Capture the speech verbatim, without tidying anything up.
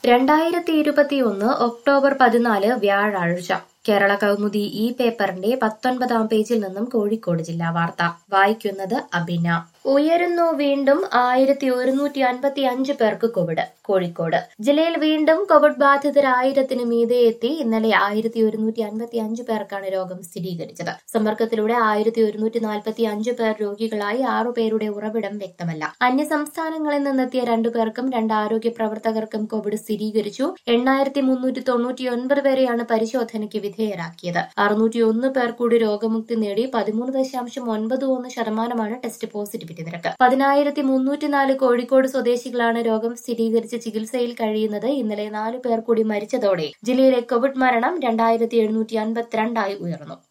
രണ്ടായിരത്തി ഇരുപത്തിയൊന്ന് ഒക്ടോബർ പതിനാല് വ്യാഴാഴ്ച കേരള കൗമുദി ഈ പേപ്പറിന്റെ പത്തൊൻപതാം പേജിൽ നിന്നും കോഴിക്കോട് ജില്ലാ വാർത്ത വായിക്കുന്നത് അബിന. ഉയരുന്നു വീണ്ടും ആയിരത്തി ഒരുന്നൂറ്റി അൻപത്തി അഞ്ച് പേർക്ക് കോവിഡ്. കോഴിക്കോട് ജില്ലയിൽ വീണ്ടും കോവിഡ് ബാധിതർ ആയിരത്തിന് മീതെ എത്തി. ഇന്നലെ ആയിരത്തി ഒരുന്നൂറ്റി അൻപത്തി അഞ്ച് പേർക്കാണ് രോഗം സ്ഥിരീകരിച്ചത്. സമ്പർക്കത്തിലൂടെ ആയിരത്തി ഒരുന്നൂറ്റി നാൽപ്പത്തി അഞ്ച് പേർ രോഗികളായി. ആറുപേരുടെ ഉറവിടം വ്യക്തമല്ല. അന്യ സംസ്ഥാനങ്ങളിൽ നിന്നെത്തിയ രണ്ടു പേർക്കും രണ്ട് ആരോഗ്യ പ്രവർത്തകർക്കും കോവിഡ് സ്ഥിരീകരിച്ചു. എണ്ണായിരത്തി മുന്നൂറ്റി തൊണ്ണൂറ്റി ഒൻപത് പേരെയാണ് പരിശോധനയ്ക്ക് വിധേയരാക്കിയത്. അറുന്നൂറ്റി ഒന്ന് പേർ കൂടി രോഗമുക്തി നേടി. പതിമൂന്ന് ദശാംശം ഒൻപത് ഒന്ന് ശതമാനമാണ് ടെസ്റ്റ് പോസിറ്റിവിറ്റി നിരക്ക്. പതിനായിരത്തി മുന്നൂറ്റിനാല് കോഴിക്കോട് സ്വദേശികളാണ് രോഗം സ്ഥിരീകരിച്ച് ചികിത്സയിൽ കഴിയുന്നത്. ഇന്നലെ നാലു പേർ കൂടി മരിച്ചതോടെ ജില്ലയിലെ കോവിഡ് മരണം രണ്ടായിരത്തി എഴുന്നൂറ്റി അൻപത്തിരണ്ടായി ഉയർന്നു.